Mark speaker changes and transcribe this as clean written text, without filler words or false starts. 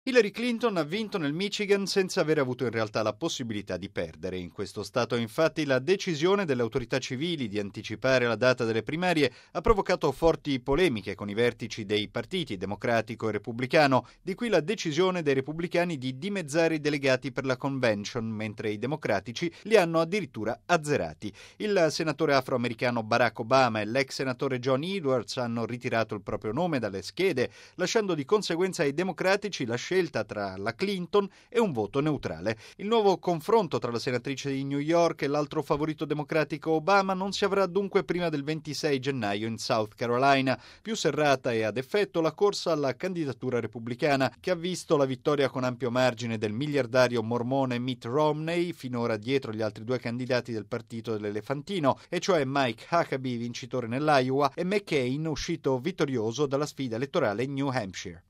Speaker 1: Hillary Clinton ha vinto nel Michigan senza aver avuto in realtà la possibilità di perdere. In questo stato, infatti, la decisione delle autorità civili di anticipare la data delle primarie ha provocato forti polemiche con i vertici dei partiti democratico e repubblicano, di qui la decisione dei repubblicani di dimezzare i delegati per la convention, mentre i democratici li hanno addirittura azzerati. Il senatore afroamericano Barack Obama e l'ex senatore John Edwards hanno ritirato il proprio nome dalle schede, lasciando di conseguenza ai democratici la scelta tra la Clinton e un voto neutrale. Il nuovo confronto tra la senatrice di New York e l'altro favorito democratico Obama non si avrà dunque prima del 26 gennaio in South Carolina. Più serrata e ad effetto la corsa alla candidatura repubblicana, che ha visto la vittoria con ampio margine del miliardario mormone Mitt Romney, finora dietro gli altri due candidati del partito dell'elefantino, e cioè Mike Huckabee, vincitore nell'Iowa, e McCain, uscito vittorioso dalla sfida elettorale in New Hampshire.